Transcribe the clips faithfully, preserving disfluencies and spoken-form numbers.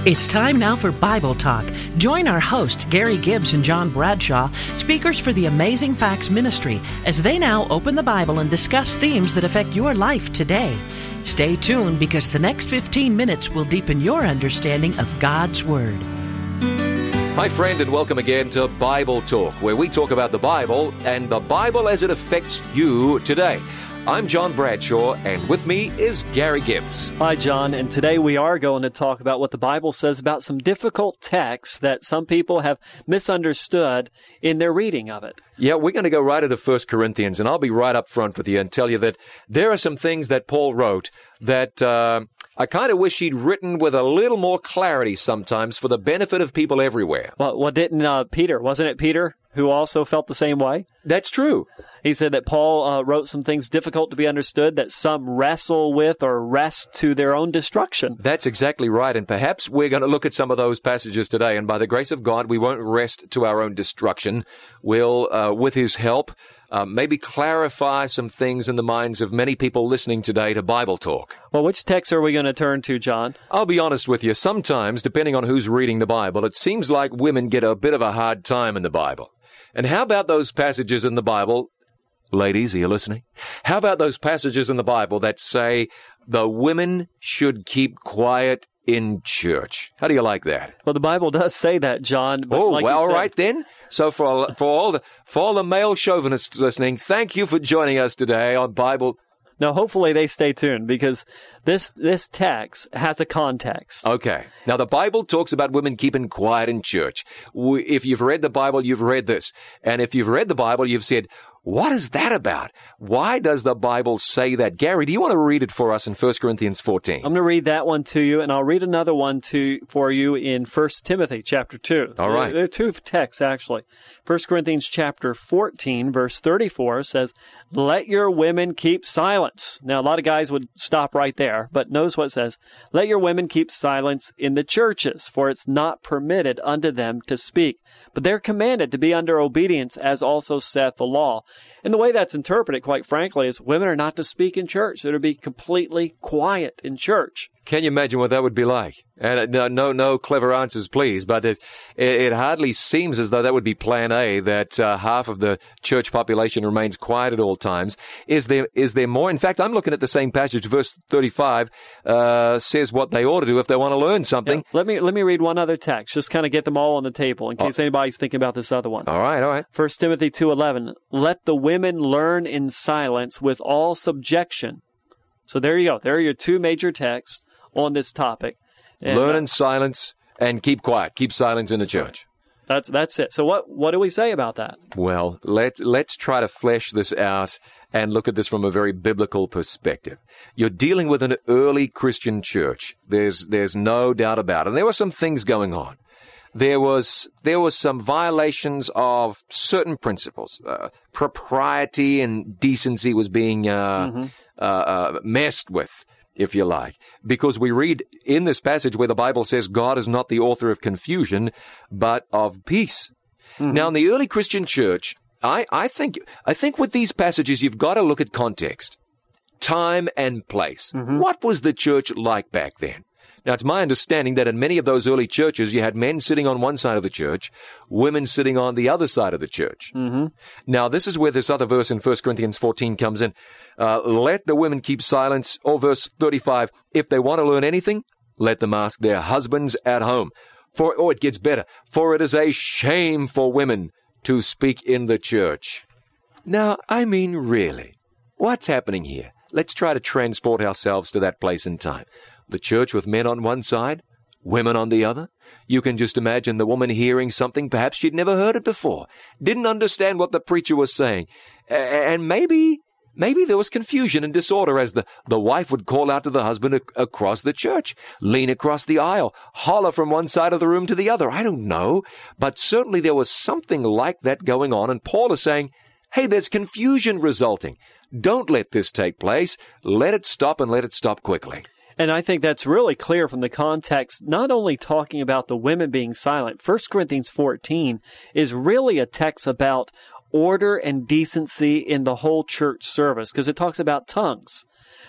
It's time now for Bible Talk. Join our hosts, Gary Gibbs and John Bradshaw, speakers for the Amazing Facts Ministry, as they now open the Bible and discuss themes that affect your life today. Stay tuned because the next fifteen minutes will deepen your understanding of God's Word. Hi, friend, and welcome again to Bible Talk, where we talk about the Bible and the Bible as it affects you today. I'm John Bradshaw, and with me is Gary Gibbs. Hi, John, and today we are going to talk about what the Bible says about some difficult texts that some people have misunderstood in their reading of it. Yeah, we're going to go right into First Corinthians, and I'll be right up front with you and tell you that there are some things that Paul wrote that uh, I kind of wish he'd written with a little more clarity sometimes for the benefit of people everywhere. Well, what didn't uh, Peter, wasn't it Peter, who also felt the same way? That's true. He said that Paul uh, wrote some things difficult to be understood that some wrestle with or wrest to their own destruction. That's exactly right, and perhaps we're going to look at some of those passages today, and by the grace of God, we won't rest to our own destruction. We'll, uh, with His help, uh, maybe clarify some things in the minds of many people listening today to Bible Talk. Well, which text are we going to turn to, John? I'll be honest with you. Sometimes, depending on who's reading the Bible, it seems like women get a bit of a hard time in the Bible. And how about those passages in the Bible, ladies, are you listening? How about those passages in the Bible that say the women should keep quiet in church? How do you like that? Well, the Bible does say that, John. But oh, like well, all said, right then. So for for all the for all the male chauvinists listening, thank you for joining us today on Bible. Now, hopefully they stay tuned because this this text has a context. Okay. Now, the Bible talks about women keeping quiet in church. We, if you've read the Bible, you've read this. And if you've read the Bible, you've said, what is that about? Why does the Bible say that? Gary, do you want to read it for us in First Corinthians fourteen? I'm going to read that one to you, and I'll read another one to for you in First Timothy chapter two. All right. There, there are two texts, actually. First Corinthians chapter fourteen, verse thirty-four says, let your women keep silence. Now, a lot of guys would stop right there, but notice what it says. Let your women keep silence in the churches, for it's not permitted unto them to speak. But they're commanded to be under obedience, as also saith the law. And the way that's interpreted, quite frankly, is women are not to speak in church. They're to be completely quiet in church. Can you imagine what that would be like? And uh, no, no, no clever answers, please. But it, it, it hardly seems as though that would be Plan A. That uh, half of the church population remains quiet at all times. Is there? Is there more? In fact, I'm looking at the same passage. Verse thirty-five uh, says what they ought to do if they want to learn something. Yeah, let me let me read one other text. Just kind of get them all on the table in case oh. anybody's thinking about this other one. All right, all right. First Timothy two eleven. Let the women learn in silence with all subjection. So there you go. There are your two major texts on this topic. And, Learn uh, in silence and keep quiet. Keep silence in the church. That's that's it. So what what do we say about that? Well, let's let's try to flesh this out and look at this from a very biblical perspective. You're dealing with an early Christian church. There's there's no doubt about it. And there were some things going on. There was there was some violations of certain principles. Uh, propriety and decency was being uh, mm-hmm. uh, uh, messed with, if you like, because we read in this passage where the Bible says God is not the author of confusion, but of peace. Mm-hmm. Now, in the early Christian church, I, I think I think with these passages, you've got to look at context, time and place. Mm-hmm. What was the church like back then? Now, it's my understanding that in many of those early churches, you had men sitting on one side of the church, women sitting on the other side of the church. Mm-hmm. Now, this is where this other verse in First Corinthians fourteen comes in. Uh, let the women keep silence. Or verse thirty-five, if they want to learn anything, let them ask their husbands at home. For, oh, it gets better. For it is a shame for women to speak in the church. Now, I mean, really, what's happening here? Let's try to transport ourselves to that place in time. The church with men on one side, women on the other. You can just imagine the woman hearing something, perhaps she'd never heard it before, didn't understand what the preacher was saying. And maybe, maybe there was confusion and disorder as the, the wife would call out to the husband ac- across the church, lean across the aisle, holler from one side of the room to the other. I don't know. But certainly there was something like that going on. And Paul is saying, hey, there's confusion resulting. Don't let this take place. Let it stop and let it stop quickly. And I think that's really clear from the context, not only talking about the women being silent. First Corinthians fourteen is really a text about order and decency in the whole church service, because it talks about tongues.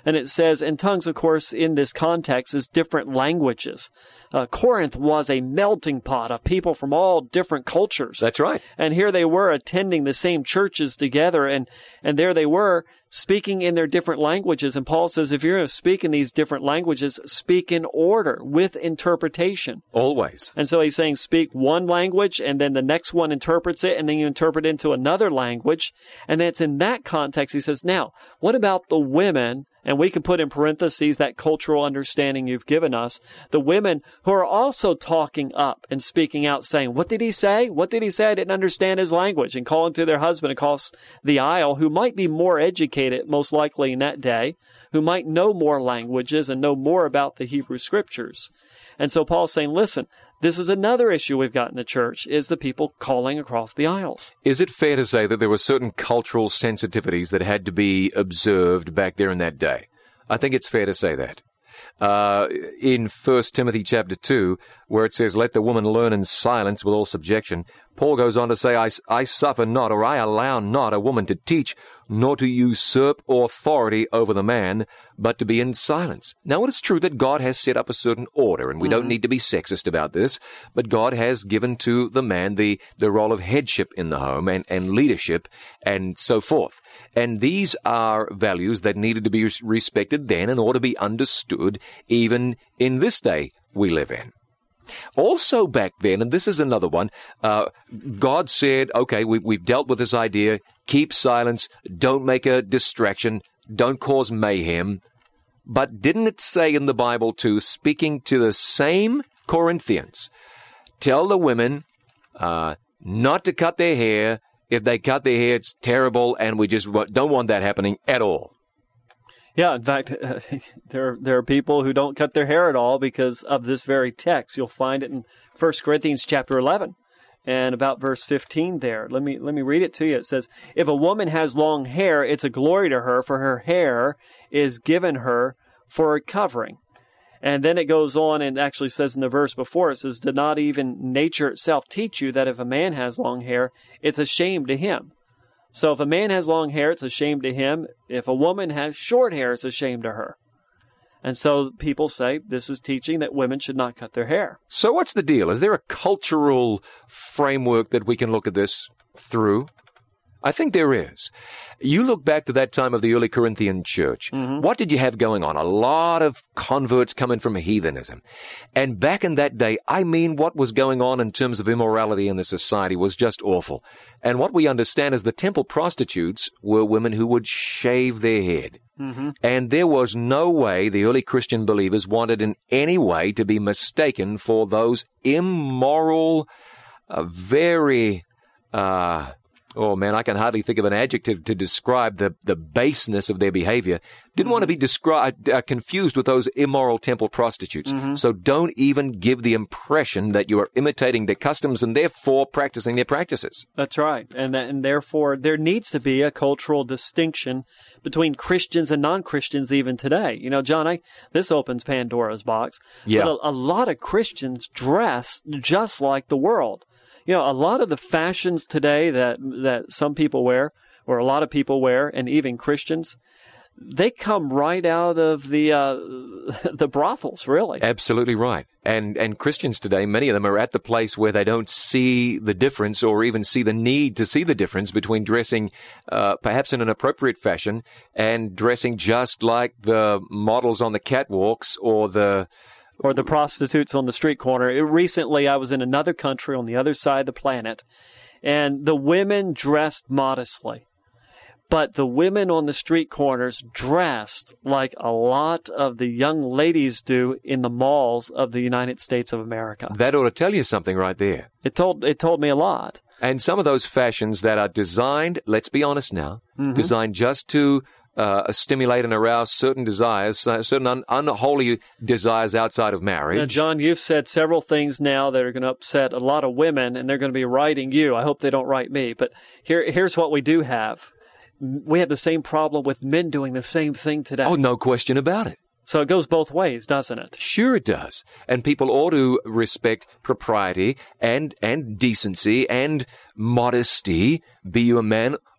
And it says, and tongues, of course, in this context is different languages. Uh, Corinth was a melting pot of people from all different cultures. That's right. And here they were attending the same churches together, and, and there they were speaking in their different languages. And Paul says, if you're going to speak in these different languages, speak in order with interpretation. Always. And so he's saying speak one language, and then the next one interprets it, and then you interpret into another language. And that's in that context. He says, now, what about the women? And we can put in parentheses that cultural understanding you've given us. The women who are also talking up and speaking out, saying, what did he say? What did he say? I didn't understand his language. And calling to their husband across the aisle, who might be more educated, most likely in that day, who might know more languages and know more about the Hebrew Scriptures. And so Paul's saying, listen, this is another issue we've got in the church, is the people calling across the aisles. Is it fair to say that there were certain cultural sensitivities that had to be observed back there in that day? I think it's fair to say that. Uh, in First Timothy chapter two, where it says, let the woman learn in silence with all subjection, Paul goes on to say, I, I suffer not, or I allow not a woman to teach, nor to usurp authority over the man, but to be in silence. Now, it is true that God has set up a certain order, and we mm-hmm. don't need to be sexist about this, but God has given to the man the, the role of headship in the home and, and leadership and so forth. And these are values that needed to be respected then and ought to be understood even in this day we live in. Also back then, and this is another one, uh, God said, okay, we, we've dealt with this idea, keep silence, don't make a distraction, don't cause mayhem. But didn't it say in the Bible too, speaking to the same Corinthians, tell the women uh, not to cut their hair. If they cut their hair, it's terrible, and we just don't want that happening at all. Yeah, in fact, uh, there there are people who don't cut their hair at all because of this very text. You'll find it in First Corinthians chapter eleven and about verse fifteen there. Let me let me read it to you. It says, if a woman has long hair, it's a glory to her, for her hair is given her for a covering. And then it goes on and actually says in the verse before, it says, did not even nature itself teach you that if a man has long hair, it's a shame to him? So if a man has long hair, it's a shame to him. If a woman has short hair, it's a shame to her. And so people say this is teaching that women should not cut their hair. So what's the deal? Is there a cultural framework that we can look at this through? I think there is. You look back to that time of the early Corinthian church. Mm-hmm. What did you have going on? A lot of converts coming from heathenism. And back in that day, I mean, what was going on in terms of immorality in the society was just awful. And what we understand is the temple prostitutes were women who would shave their head. Mm-hmm. And there was no way the early Christian believers wanted in any way to be mistaken for those immoral, uh, very... Uh, Oh, man, I can hardly think of an adjective to describe the, the baseness of their behavior. Didn't mm-hmm. want to be described, uh, confused with those immoral temple prostitutes. Mm-hmm. So don't even give the impression that you are imitating their customs and therefore practicing their practices. That's right. And, that, and therefore, there needs to be a cultural distinction between Christians and non-Christians even today. You know, John, I, this opens Pandora's box. Yeah. But a, a lot of Christians dress just like the world. You know, a lot of the fashions today that that some people wear, or a lot of people wear, and even Christians, they come right out of the uh, the brothels, really. Absolutely right. And and Christians today, many of them are at the place where they don't see the difference or even see the need to see the difference between dressing uh, perhaps in an appropriate fashion and dressing just like the models on the catwalks or the... Or the prostitutes on the street corner. It, recently, I was in another country on the other side of the planet, and the women dressed modestly. But the women on the street corners dressed like a lot of the young ladies do in the malls of the United States of America. That ought to tell you something right there. It told it told me a lot. And some of those fashions that are designed, let's be honest now, mm-hmm. designed just to Uh, stimulate and arouse certain desires, uh, certain un- unholy desires outside of marriage. Now, John, you've said several things now that are going to upset a lot of women, and they're going to be writing you. I hope they don't write me. But here, here's what we do have. We have the same problem with men doing the same thing today. Oh, no question about it. So it goes both ways, doesn't it? Sure it does. And people ought to respect propriety and, and decency and modesty, be you a man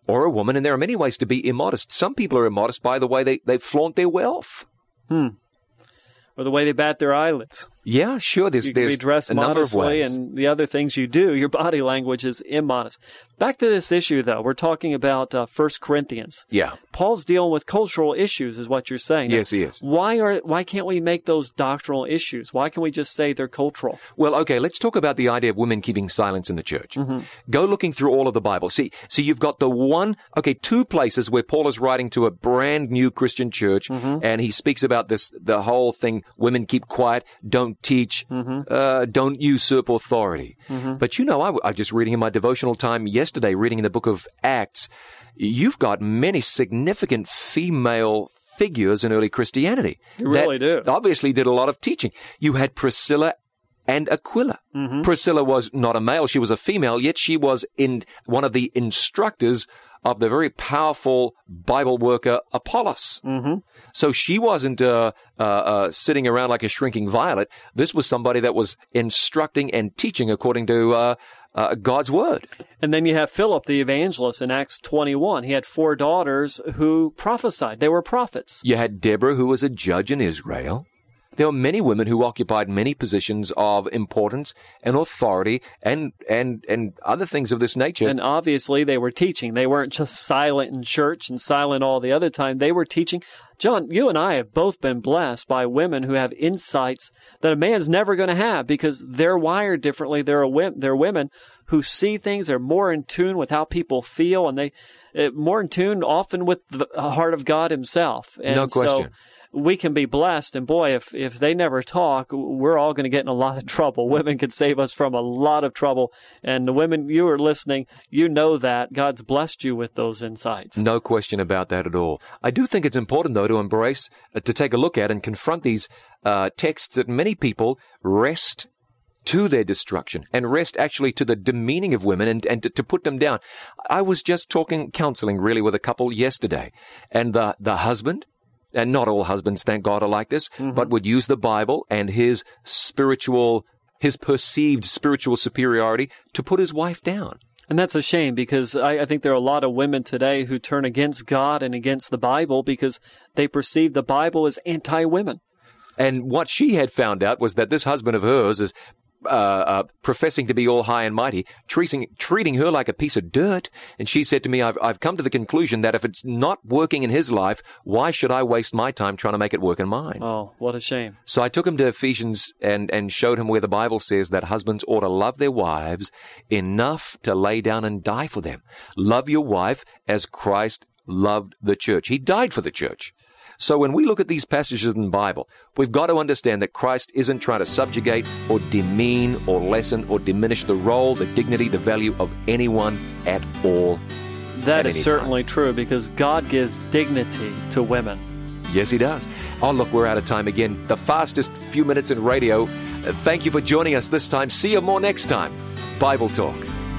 or a woman, and there are many ways to be immodest. Some people are immodest by the way they, they flaunt their wealth. Hmm. Or the way they bat their eyelids. Yeah, sure. There's, you can there's be dressed a number of modestly, ways. and the other things you do, your body language is immodest. Back to this issue, though. We're talking about uh, First Corinthians. Yeah. Paul's dealing with cultural issues, is what you're saying. Yes, he is. Why are why can't we make those doctrinal issues? Why can't we just say they're cultural? Well, okay, let's talk about the idea of women keeping silence in the church. Mm-hmm. Go looking through all of the Bible. See, so you've got the one, okay, two places where Paul is writing to a brand new Christian church, mm-hmm. and he speaks about this, the whole thing, women keep quiet, don't teach, mm-hmm. uh, don't usurp authority. Mm-hmm. But you know, I, I was just reading in my devotional time yesterday, reading in the book of Acts, you've got many significant female figures in early Christianity. You really do. Obviously did a lot of teaching. You had Priscilla and Aquila. Mm-hmm. Priscilla was not a male, she was a female, yet she was in one of the instructors of the very powerful Bible worker Apollos. Mm-hmm. So she wasn't uh, uh, uh, sitting around like a shrinking violet. This was somebody that was instructing and teaching according to uh, uh, God's word. And then you have Philip the evangelist in Acts twenty-one. He had four daughters who prophesied. They were prophets. You had Deborah, who was a judge in Israel. There were many women who occupied many positions of importance and authority and, and, and other things of this nature. And obviously they were teaching. They weren't just silent in church and silent all the other time. They were teaching. John, you and I have both been blessed by women who have insights that a man's never going to have because they're wired differently. They're, a, they're women who see things. They're more in tune with how people feel, and they uh, more in tune often with the heart of God himself. And no question. So, we can be blessed, and boy, if if they never talk, we're all going to get in a lot of trouble. Women can save us from a lot of trouble, and the women, you are listening, you know that. God's blessed you with those insights. No question about that at all. I do think it's important, though, to embrace, uh, to take a look at and confront these uh, texts that many people wrest to their destruction and wrest actually to the demeaning of women and, and to, to put them down. I was just talking, counseling really with a couple yesterday, and the, the husband, and not all husbands, thank God, are like this, mm-hmm. but would use the Bible and his spiritual, his perceived spiritual superiority to put his wife down. And that's a shame because I, I think there are a lot of women today who turn against God and against the Bible because they perceive the Bible as anti-women. And what she had found out was that this husband of hers is Uh, uh, professing to be all high and mighty, treating, treating her like a piece of dirt. And she said to me, I've, I've come to the conclusion that if it's not working in his life, why should I waste my time trying to make it work in mine? Oh, what a shame. So I took him to Ephesians and, and showed him where the Bible says that husbands ought to love their wives enough to lay down and die for them. Love your wife as Christ loved the church. He died for the church. So when we look at these passages in the Bible, we've got to understand that Christ isn't trying to subjugate or demean or lessen or diminish the role, the dignity, the value of anyone at all. That is certainly true because God gives dignity to women. Yes, he does. Oh, look, we're out of time again. The fastest few minutes in radio. Thank you for joining us this time. See you more next time. Bible Talk.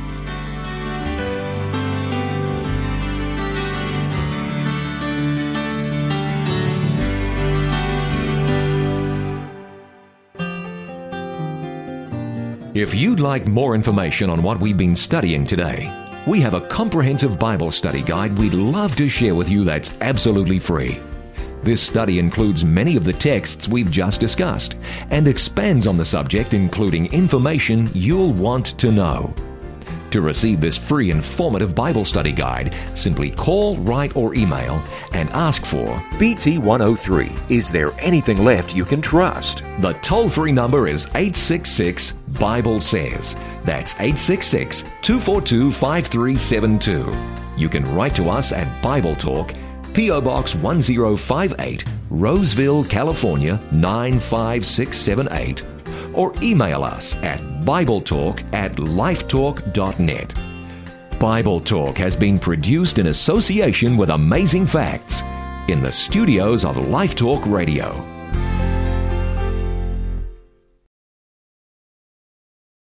If you'd like more information on what we've been studying today, we have a comprehensive Bible study guide we'd love to share with you that's absolutely free. This study includes many of the texts we've just discussed and expands on the subject, including information you'll want to know. To receive this free informative Bible study guide, simply call, write, or email and ask for B T one oh three. Is there anything left you can trust? The toll-free number is eight six six, Bible Says. That's eight six six, two four two, five three seven two. You can write to us at Bible Talk, P O Box one zero five eight, Roseville, California nine five six seven eight. Or email us at BibleTalk at lifetalk dot net. Bible Talk has been produced in association with Amazing Facts in the studios of Life Talk Radio.